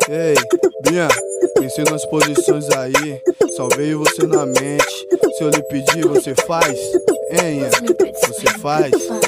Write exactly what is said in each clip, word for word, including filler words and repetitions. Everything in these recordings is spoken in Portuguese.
Ei, Bia, pensei nas posições aí, só veio você na mente. Se eu lhe pedir, você faz? Hein, você faz?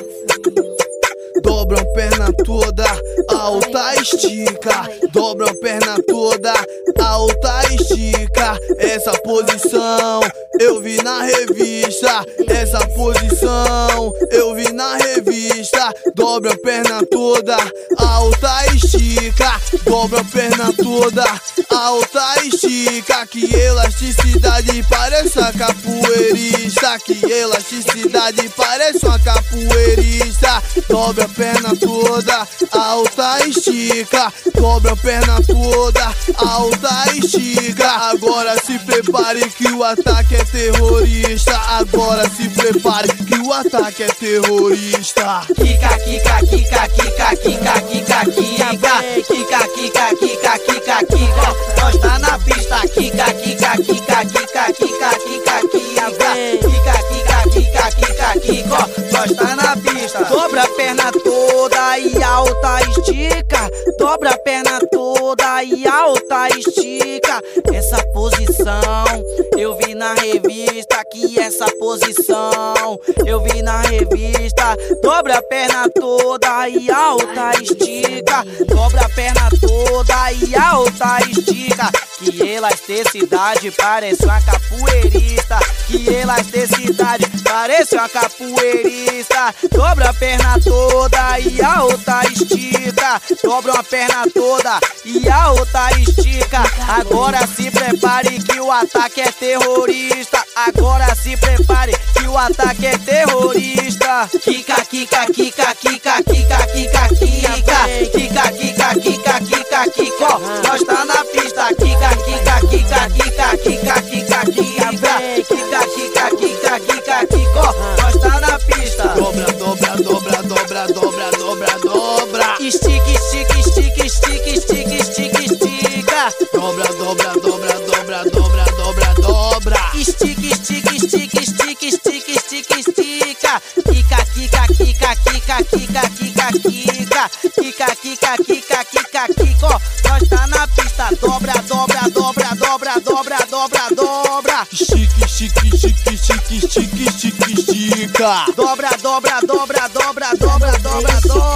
Dobra a perna toda, a outra estica. Dobra a perna toda, a outra estica. Essa posição eu vi na revista. Essa posição eu vi na revista. Dobra a perna toda, a outra estica. Dobra a perna toda, a outra estica. Que elasticidade parece uma capoeirista. Que elasticidade parece uma capoeirista. Dobra a perna toda, a outra estica. Dobra a perna toda, a outra estica. Agora se prepare que o ataque é terrorista. Agora se prepare que o ataque é terrorista. Kika, kika, kika, kika, kika, kika, kika. Kika, kika, kika, kika, kika. Nós tá na pista. Kika, kika, kika, kika, kika, kika, kika. Kika, kika, kika, kika, kika. Nós tá na pista. Dobra a perna toda e a outra estica. Dobra a perna toda e a outra estica. Essa posição eu vi na revista. Que essa posição eu vi na revista. Dobra a perna toda e a outra estica. Dobra a perna toda e a outra estica. Que elasticidade parece uma capoeirista. Que elasticidade parece uma capoeirista. Dobra a perna toda e a outra estica. Dobra uma perna toda e a outra estica. Agora se prepare que o ataque é terrorista. Agora se prepare que o ataque é terrorista. Kika, kika, kika, kika, kika, kika, kika. Kika, kika, kika, kika, kika. Nós tá na pista. Kika, kika, kika, kika, kika, kika, kika. Kika, kika, kika, kika, kika. Nós tá na pista. Dobra, dobra, dobra, dobra, dobra, dobra, dobra. Estica, estica, estica, estica, estica, estica, estica. Dobra, dobra, dobra, dobra, dobra, dobra, dobra. Estica, estica, estica, estica, estica, estica, estica. Kika, kika, kika, kika, kika, kika, kika. Kika, kika, kika, kika, kika. Nós tá na pista. Dobra, dobra, dobra, dobra, dobra, dobra, dobra. Estica, estica, estica, estica, estica, estica, estica. Dobra, dobra, dobra, dobra, dobra, dobra, dobra.